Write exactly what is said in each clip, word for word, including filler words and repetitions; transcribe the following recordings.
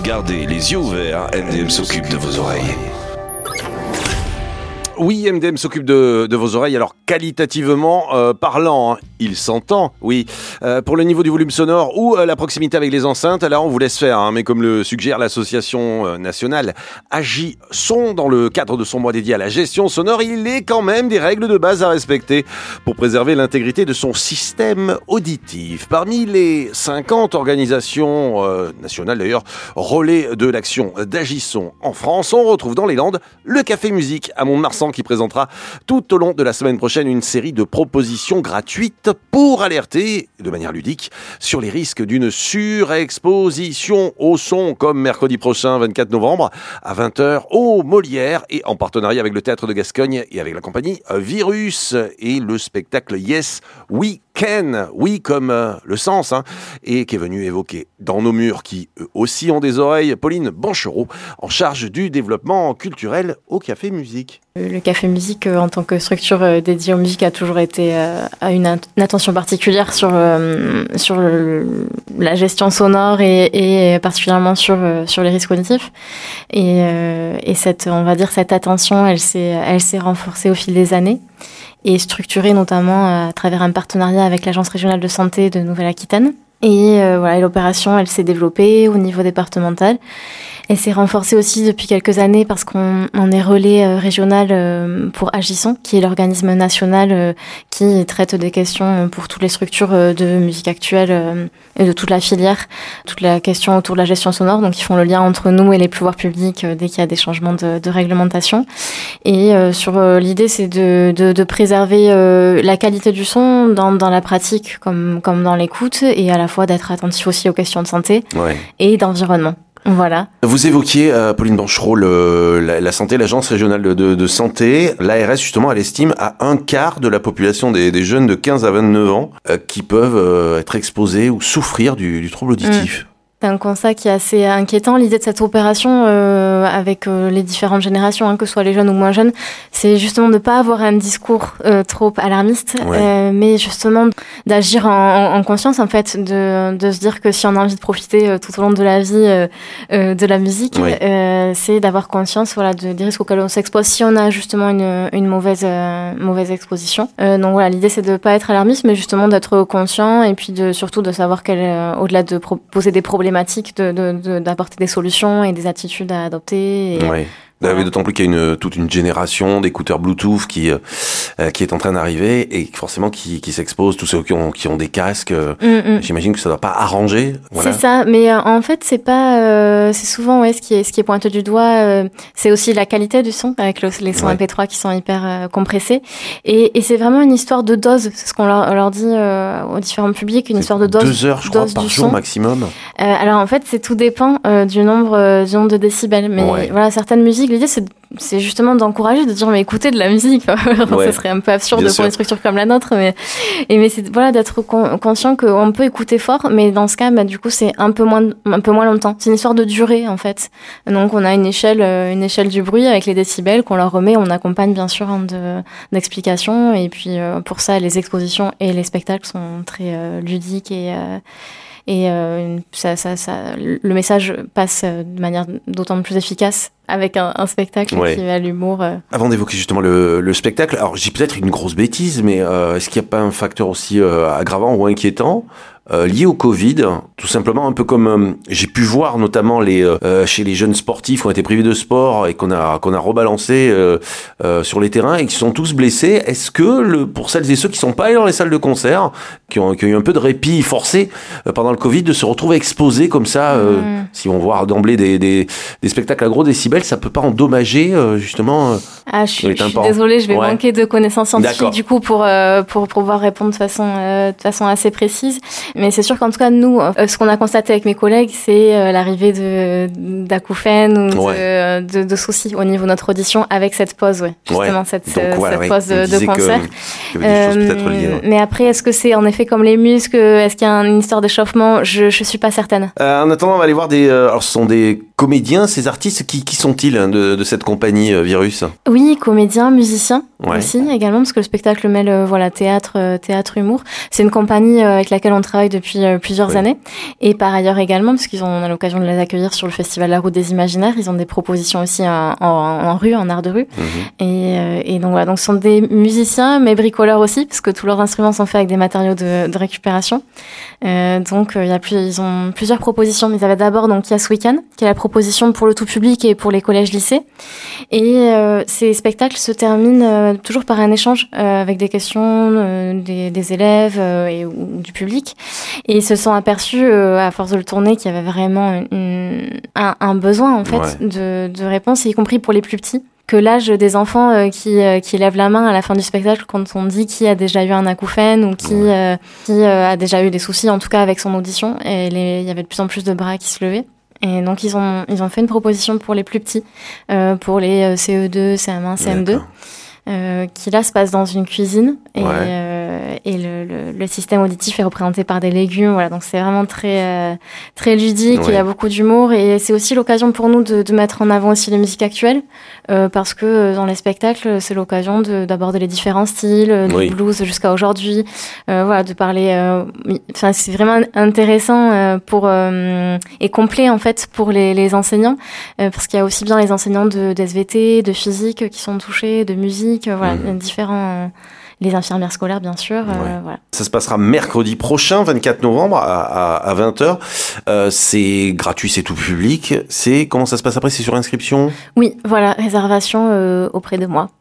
Gardez les yeux ouverts, M D M s'occupe de vos oreilles. Oui, M D M s'occupe de, de vos oreilles. Alors, qualitativement euh, parlant, hein, il s'entend, oui. Euh, pour le niveau du volume sonore ou euh, la proximité avec les enceintes, là, on vous laisse faire. Hein, mais comme le suggère l'association euh, nationale Agisson, dans le cadre de son mois dédié à la gestion sonore, il est quand même des règles de base à respecter pour préserver l'intégrité de son système auditif. Parmi les cinquante organisations euh, nationales, d'ailleurs, relais de l'action d'Agisson en France, on retrouve dans les Landes le Café Musique à Mont-de-Marsan, qui présentera tout au long de la semaine prochaine une série de propositions gratuites pour alerter de manière ludique sur les risques d'une surexposition au son, comme mercredi prochain, vingt-quatre novembre, à vingt heures au Molière, et en partenariat avec le Théâtre de Gascogne et avec la compagnie Virus et le spectacle Yes We Can, oui comme euh, le sens, hein, et qui est venu évoquer dans nos murs, qui eux aussi ont des oreilles, Pauline Banchereau, en charge du développement culturel au Café Musique. Le Café Musique, euh, en tant que structure euh, dédiée aux musiques, a toujours été euh, à une, at- une attention particulière sur euh, sur le, la gestion sonore et, et particulièrement sur euh, sur les risques cognitifs. Et, euh, et cette, on va dire, cette attention, elle s'est elle s'est renforcée au fil des années et structurée notamment à travers un partenariat avec l'Agence régionale de santé de Nouvelle-Aquitaine. Et euh, voilà, l'opération, elle s'est développée au niveau départemental. Elle s'est renforcée aussi depuis quelques années parce qu'on on est relais euh, régional euh, pour Agisson, qui est l'organisme national euh, qui traite des questions pour toutes les structures euh, de musique actuelle euh, et de toute la filière, toute la question autour de la gestion sonore. Donc, ils font le lien entre nous et les pouvoirs publics euh, dès qu'il y a des changements de, de réglementation. Et euh, sur euh, l'idée, c'est de, de, de préserver euh, la qualité du son dans, dans la pratique comme, comme dans l'écoute, et à la fois d'être attentif aussi aux questions de santé Ouais. et d'environnement. Voilà. Vous évoquiez, euh, Pauline Banchereau, le, la, la santé, l'agence régionale de, de, de santé. L'A R S, justement, elle estime à un quart de la population des, des jeunes de quinze à vingt-neuf ans euh, qui peuvent euh, être exposés ou souffrir du, du trouble auditif. Mmh. C'est un constat qui est assez inquiétant. L'idée de cette opération, euh, avec euh, les différentes générations, hein, que ce soit les jeunes ou moins jeunes, c'est justement de ne pas avoir un discours euh, trop alarmiste, Ouais. euh, mais justement d'agir en, en conscience, en fait, de, de se dire que si on a envie de profiter euh, tout au long de la vie euh, euh, de la musique, Ouais. euh, c'est d'avoir conscience, voilà, de, des risques auxquels on s'expose si on a justement une, une mauvaise, euh, mauvaise exposition. Euh, donc voilà, l'idée c'est de ne pas être alarmiste, mais justement d'être conscient, et puis de, surtout de savoir qu'elle, euh, au-delà de pro- poser des problématiques, De, de, de, d'apporter des solutions et des attitudes à adopter. Et, Ouais. Voilà. D'autant plus qu'il y a une, toute une génération d'écouteurs Bluetooth qui, euh, qui est en train d'arriver et forcément qui, qui s'exposent, tous ceux qui ont, qui ont des casques. Euh, mm, mm. J'imagine que ça ne doit pas arranger. Voilà. C'est ça, mais euh, en fait, c'est pas, euh, c'est souvent ouais, ce qui est, ce qui est pointé du doigt. Euh, c'est aussi la qualité du son avec le, les sons Ouais. M P trois qui sont hyper euh, compressés, et, et c'est vraiment une histoire de dose. C'est ce qu'on leur, leur dit euh, aux différents publics, une C'est histoire de dose. Deux heures, je crois, dose par du jour son. maximum. Euh, alors en fait, c'est tout dépend euh, du nombre, euh, du nombre de décibels. Mais Ouais. voilà, certaines musiques, l'idée c'est, c'est justement d'encourager, de dire mais écoutez de la musique. Ouais. Ce serait un peu absurde Bien pour sûr. une structure comme la nôtre, mais et mais c'est voilà d'être con- conscient qu'on peut écouter fort, mais dans ce cas, bah, du coup c'est un peu moins, un peu moins longtemps. C'est une histoire de durée en fait. Donc on a une échelle, euh, une échelle du bruit avec les décibels qu'on leur remet. On accompagne bien sûr hein, de d'explications, et puis euh, pour ça les expositions et les spectacles sont très euh, ludiques et euh, Et euh, ça, ça, ça, le message passe de manière d'autant plus efficace avec un, un spectacle Ouais. qui va à l'humour. Euh. Avant d'évoquer justement le, le spectacle, alors j'ai peut-être une grosse bêtise, mais euh, est-ce qu'il n'y a pas un facteur aussi euh, aggravant ou inquiétant euh, lié au Covid, tout simplement, un peu comme euh, j'ai pu voir notamment les euh, chez les jeunes sportifs qui ont été privés de sport et qu'on a qu'on a rebalancé euh, euh, sur les terrains et qui sont tous blessés. Est-ce que le, pour celles et ceux qui sont pas allés dans les salles de concert, qui ont, qui ont eu un peu de répit forcé euh, pendant le Covid, de se retrouver exposés comme ça, euh, Mmh. si on voit d'emblée des, des des spectacles à gros décibels, ça peut pas endommager euh, justement. Euh, Ah, je suis, les je suis tympans. désolée, je vais Ouais. manquer de connaissances scientifiques D'accord. du coup pour euh, pour pouvoir répondre de façon euh, de façon assez précise. Mais c'est sûr qu'en tout cas nous, euh, ce qu'on a constaté avec mes collègues, c'est euh, l'arrivée de d'acouphènes ou Ouais. de, de de soucis au niveau de notre audition avec cette pause, ouais. Justement Ouais. cette Donc, euh, voilà, cette ouais. pause On de, de disait que- concert. qu'il y avait des choses peut-être liées. Euh, ouais. mais après, est-ce que c'est en effet comme les muscles? Est-ce qu'il y a une histoire d'échauffement? Je je suis pas certaine. Euh, en attendant, on va aller voir des. Euh, alors, ce sont des comédiens, ces artistes. Qui, qui sont-ils hein, de, de cette compagnie euh, Virus? Oui, comédiens, musiciens. ouais. aussi également, parce que le spectacle mêle euh, voilà, théâtre, euh, théâtre, humour. C'est une compagnie euh, avec laquelle on travaille depuis euh, plusieurs oui. années. Et par ailleurs également, parce qu'ils ont on a l'occasion de les accueillir sur le festival La Route des Imaginaires, ils ont des propositions aussi en, en, en rue, en art de rue. Mmh. Et, euh, et donc voilà, donc ce sont des musiciens, mais bricoleurs aussi, parce que tous leurs instruments sont faits avec des matériaux de, de récupération. Euh, donc il y a plus, ils ont plusieurs propositions. Ils avaient d'abord donc Yes Weekend, qui est la proposition pour le tout public et pour les collèges-lycées. Et euh, ces spectacles se terminent euh, toujours par un échange euh, avec des questions euh, des, des élèves euh, et ou du public. Et ils se sont aperçus, euh, à force de le tourner, qu'il y avait vraiment une, un, un besoin en fait ouais. de, de réponse, y compris pour les plus petits. Que l'âge des enfants euh, qui, euh, qui lèvent la main à la fin du spectacle quand on dit qui a déjà eu un acouphène ou qui, ouais. euh, qui euh, a déjà eu des soucis, en tout cas avec son audition. Et les, il y avait de plus en plus de bras qui se levaient. Et donc ils ont, ils ont fait une proposition pour les plus petits, euh, pour les C E deux, C M un, C M deux. Euh, qui là se passe dans une cuisine et, ouais. euh, et le, le, le système auditif est représenté par des légumes, voilà, donc c'est vraiment très euh, très ludique, ouais. il y a beaucoup d'humour et c'est aussi l'occasion pour nous de, de mettre en avant aussi les musiques actuelles euh, parce que dans les spectacles c'est l'occasion de, d'aborder les différents styles, du oui. blues jusqu'à aujourd'hui, euh, voilà, de parler, enfin euh, c'est vraiment intéressant euh, pour euh, et complet en fait pour les, les enseignants euh, parce qu'il y a aussi bien les enseignants de, de S V T, de physique qui sont touchés, de musique. Voilà, mmh. différents, euh, les infirmières scolaires bien sûr. Euh, ouais. voilà. Ça se passera mercredi prochain, vingt-quatre novembre à, à, à vingt heures. Euh, c'est gratuit, c'est tout public. C'est comment ça se passe après? C'est sur inscription? Oui, voilà, réservation euh, auprès de moi.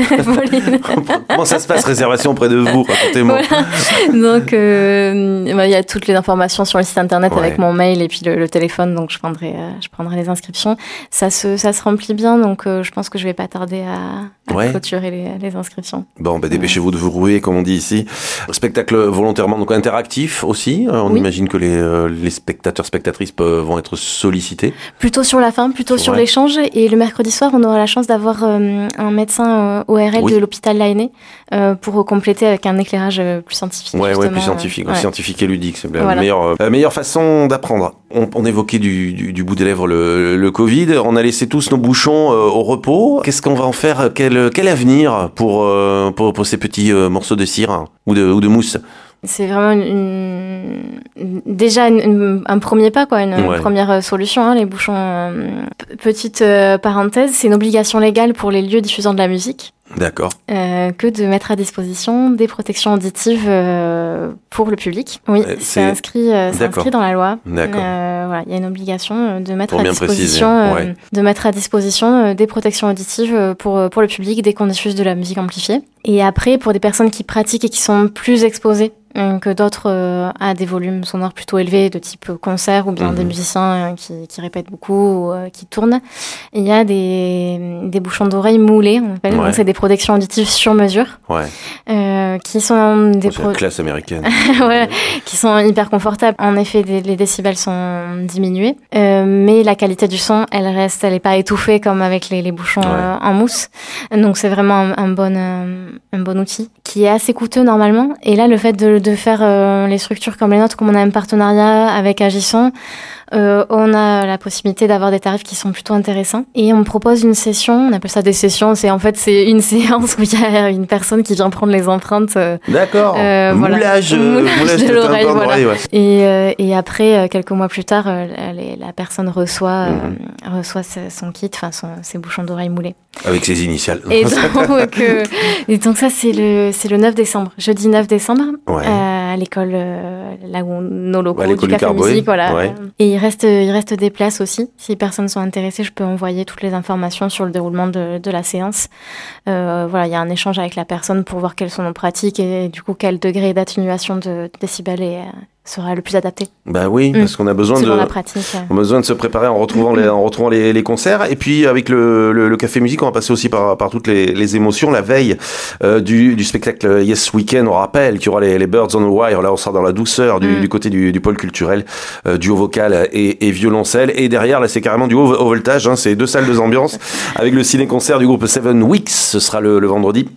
Comment ça se passe, réservation auprès de vous? Racontez-moi. Voilà. Donc, euh, bah, y a toutes les informations sur le site internet ouais. avec mon mail et puis le, le téléphone. Donc, je prendrai, euh, je prendrai les inscriptions. Ça se, ça se remplit bien. Donc, euh, je pense que je vais pas tarder à, à ouais. clôturer les, les inscriptions. Bon, bah, dépêchez-vous de vous rouer, comme on dit ici. Spectacle volontairement donc interactif aussi. On oui. imagine que les, euh, les spectateurs, spectatrices peuvent, vont être sollicités. Plutôt sur la fin, plutôt sur ouais. l'échange. Et le mercredi soir, on aura la chance d'avoir euh, un médecin euh, O R L oui. de l'hôpital Lainé euh, pour compléter avec un éclairage plus scientifique. Ouais, ouais, plus scientifique, euh, ouais. scientifique et ludique. C'est la voilà. meilleure, euh, meilleure façon d'apprendre. On, on évoquait du, du, du bout des lèvres le, le Covid. On a laissé tous nos bouchons euh, au repos. Qu'est-ce qu'on va en faire? Quel, quel avenir pour, euh, pour, pour ces petits euh, morceaux de cire ou de, ou de mousse? C'est vraiment une, une, déjà une, une, un premier pas, quoi, une, ouais. une première solution, hein, les bouchons. Euh, petite euh, parenthèse, c'est une obligation légale pour les lieux diffusant de la musique. D'accord. Euh, que de mettre à disposition des protections auditives euh, pour le public. Oui, c'est, c'est, inscrit, euh, c'est inscrit dans la loi. D'accord. Euh, voilà, il y a une obligation de mettre, à disposition, euh, ouais. de mettre à disposition des protections auditives pour, pour le public dès qu'on diffuse de la musique amplifiée. Et après, pour des personnes qui pratiquent et qui sont plus exposées que d'autres euh, à des volumes sonores plutôt élevés de type concert ou bien mmh. des musiciens euh, qui, qui répètent beaucoup ou euh, qui tournent. Il y a des, des bouchons d'oreilles moulés, on appelle. Ouais. Donc c'est des protections auditives sur mesure. Ouais. Euh, qui sont des oh, c'est pro... la classe américaine. ouais, qui sont hyper confortables. En effet, des, les décibels sont diminués, euh, mais la qualité du son, elle reste, elle est pas étouffée comme avec les, les bouchons ouais. euh, en mousse. Donc c'est vraiment un, un bon euh, un bon outil qui est assez coûteux normalement. Et là, le fait de de faire euh, les structures comme les nôtres, comme on a un partenariat avec Agisson, euh, on a la possibilité d'avoir des tarifs qui sont plutôt intéressants. Et on propose une session, on appelle ça des sessions, c'est en fait c'est une séance où il y a une personne qui vient prendre les empreintes. Euh, D'accord. Euh, moulage, voilà. moulage, moulage de, de l'oreille. Voilà. Ouais. Et, euh, et après, quelques mois plus tard, euh, la, la personne reçoit, mm-hmm. euh, reçoit son kit, enfin ses bouchons d'oreilles moulés. Avec ses initiales. Et donc, euh, et donc ça, c'est le, c'est le neuf décembre, jeudi neuf décembre, ouais. euh, à l'école, euh, là où nos locaux ouais, du Café Musique, voilà. Ouais. Et il reste, il reste des places aussi. Si les personnes sont intéressées, je peux envoyer toutes les informations sur le déroulement de, de la séance. Euh, voilà, il y a un échange avec la personne pour voir quelles sont nos pratiques et du coup quel degré d'atténuation de décibels est, sera le plus adapté. Bah oui, mmh. parce qu'on a besoin de, la pratique. on a besoin de se préparer en retrouvant mmh. les, en retrouvant les, les concerts. Et puis avec le, le, le Café Musique, on va passer aussi par, par toutes les, les émotions. La veille euh, du, du spectacle Yes Weekend, on rappelle qu'il y aura les, les Birds on the Wire. Là, on sera dans la douceur du, mmh. du côté du, du pôle culturel, euh, duo vocal et, et violoncelle. Et derrière, là, c'est carrément du haut, haut voltage. Hein, c'est deux salles, deux ambiances avec le ciné-concert du groupe Seven Weeks. Ce sera le, le vendredi.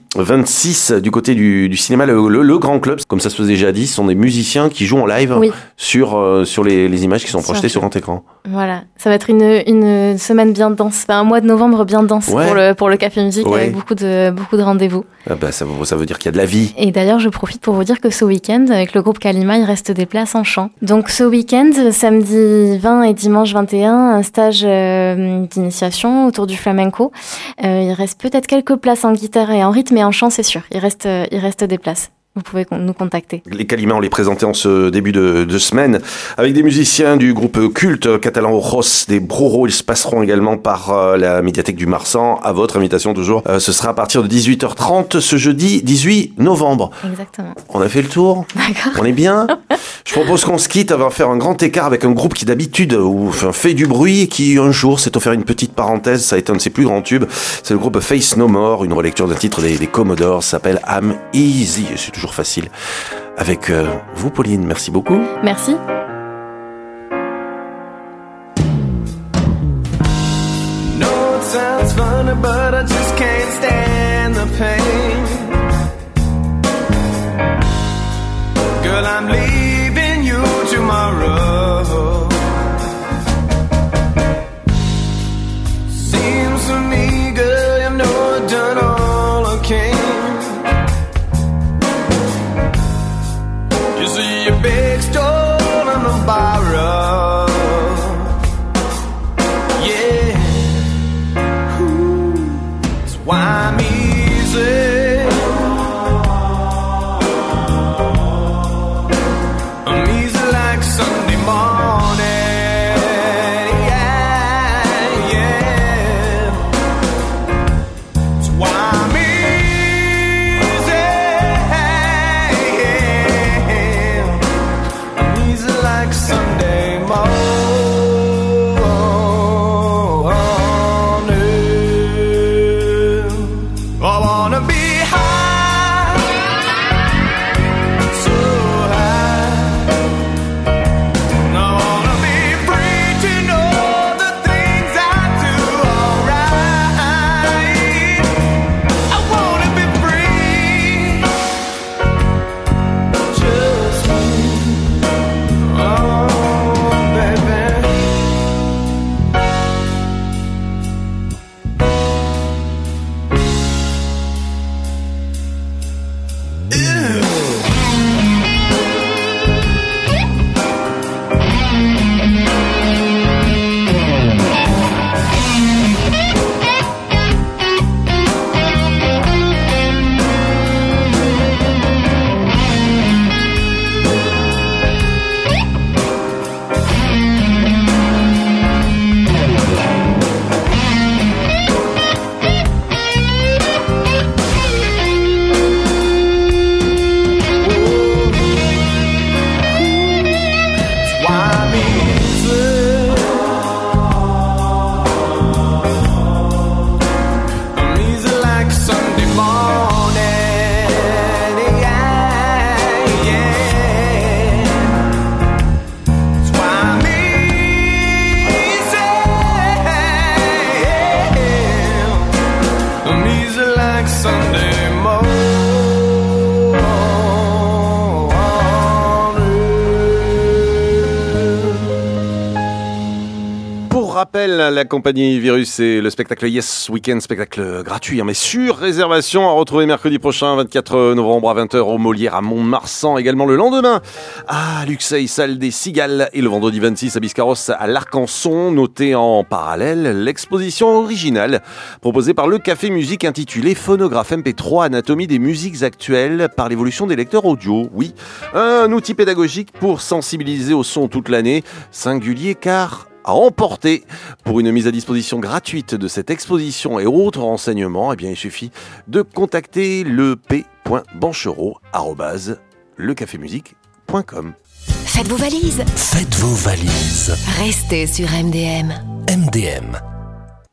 vingt-six du côté du, du cinéma, le, le, le Grand Club, comme ça se faisait jadis, ce sont des musiciens qui jouent en live oui. sur, euh, sur les, les images qui sont projetées sur grand écran. Voilà, ça va être une, une semaine bien dense, enfin, un mois de novembre bien dense ouais. pour, le, pour le Café Musique ouais. avec beaucoup de, beaucoup de rendez-vous. Ah bah, ça, ça veut dire qu'il y a de la vie. Et d'ailleurs, je profite pour vous dire que ce week-end, avec le groupe Kalima, il reste des places en chant. Donc ce week-end, samedi vingt et dimanche vingt et un, un stage euh, d'initiation autour du flamenco. Euh, il reste peut-être quelques places en guitare et en rythme, mais en chant, c'est sûr. Il reste, euh, il reste des places. Vous pouvez nous contacter. Les Kalima, on les présentait en ce début de, de semaine avec des musiciens du groupe culte catalan Ojos, des Broro. Ils se passeront également par euh, la médiathèque du Marsan. À votre invitation toujours. Euh, ce sera à partir de dix-huit heures trente ce jeudi dix-huit novembre. Exactement. On a fait le tour. D'accord. On est bien. Je propose qu'on se quitte. On va faire un grand écart avec un groupe qui d'habitude ou, enfin, fait du bruit et qui un jour s'est offert une petite parenthèse. Ça a été un de ses plus grands tubes. C'est le groupe Face No More. Une relecture d'un titre des, des Commodores s'appelle I'm Easy. C'est toujours facile. Avec euh, vous, Pauline, merci beaucoup. Merci. No, it sounds funny, but I just can't stand the pain. Girl, I'm leaving you tomorrow. Seems to me, girl, you know I've done all I can. You see a big stone on the borrow. Yeah. Ooh. That's why I'm easy. I'm easy like Sunday morning. Yeah, yeah. That's why I'm easy. Like Sunday morning. I wanna be high, so high. I wanna be free to know the things I do alright. I wanna be free, just me. Oh, baby. Ew. Rappel, la compagnie Virus et le spectacle Yes Weekend, spectacle gratuit, hein, mais sur réservation, à retrouver mercredi prochain, vingt-quatre novembre à vingt heures au Molière à Mont-de-Marsan, également le lendemain à Luxeuil, salle des Cigales, et le vendredi vingt-six à Biscarrosse à l'Arcanson. Notez en parallèle l'exposition originale proposée par le Café Musique intitulée Phonographe M P trois, anatomie des musiques actuelles par l'évolution des lecteurs audio. Oui, un outil pédagogique pour sensibiliser au son toute l'année, singulier car à emporter. Pour une mise à disposition gratuite de cette exposition et autres renseignements, eh bien, il suffit de contacter le p point banchereau arobase le café musique point com. Faites vos valises. Faites vos valises. Restez sur M D M. M D M,